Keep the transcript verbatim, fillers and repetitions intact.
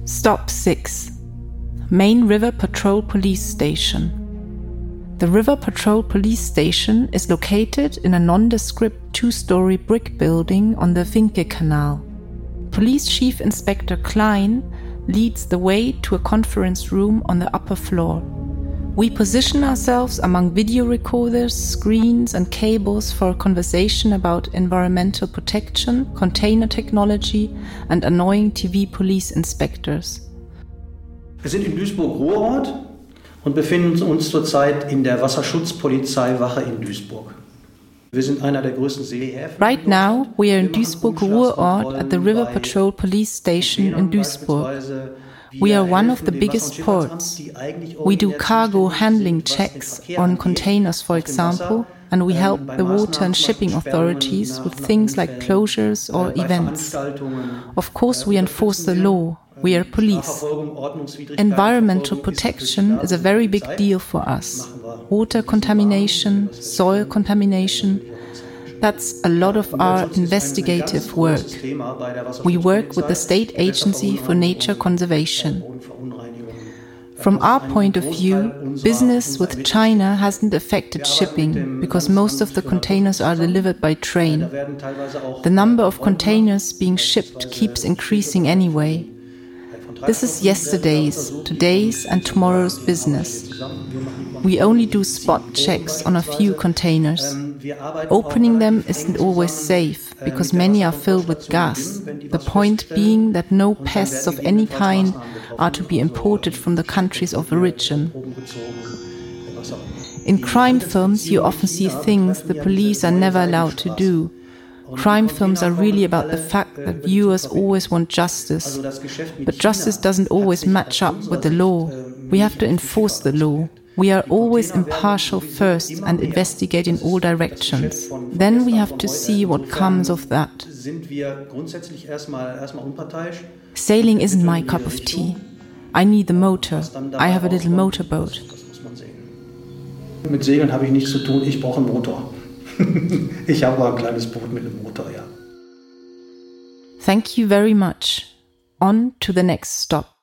Stop six. Main River Patrol Police Station. The River Patrol Police Station is located in a nondescript two-story brick building on the Vinke Canal. Police Chief Inspector Klein leads the way to a conference room on the upper floor. We position ourselves among video recorders, screens and cables for a conversation about environmental protection, container technology and annoying T V police inspectors. Wir sind in Duisburg-Ruhrort und befinden uns zurzeit in der Wasserschutzpolizeiwache in Duisburg. Wir sind einer der größten Seehäfen. Right now, we are in Duisburg-Ruhrort at the River Patrol Police Station in Duisburg. We are one of the biggest ports. We do cargo handling checks on containers, for example, and we help the water and shipping authorities with things like closures or events. Of course, we enforce the law. We are police. Environmental protection is a very big deal for us. Water contamination, soil contamination, that's a lot of our investigative work. We work with the State Agency for Nature Conservation. From our point of view, business with China hasn't affected shipping because most of the containers are delivered by train. The number of containers being shipped keeps increasing anyway. This is yesterday's, today's and tomorrow's business. We only do spot checks on a few containers. Opening them isn't always safe because many are filled with gas, the point being that no pests of any kind are to be imported from the countries of origin. In crime films, you often see things the police are never allowed to do. Crime films are really about the fact that viewers always want justice, but justice doesn't always match up with the law. We have to enforce the law. We are always impartial first and investigate in all directions. Then we have to see what comes of that. Sailing isn't my cup of tea. I need the motor. I have a little motorboat. Mit Segeln habe ich nichts zu tun, ich brauche einen Motor. Ich habe ein kleines Boot mit einem Motor, ja. Thank you very much. On to the next stop.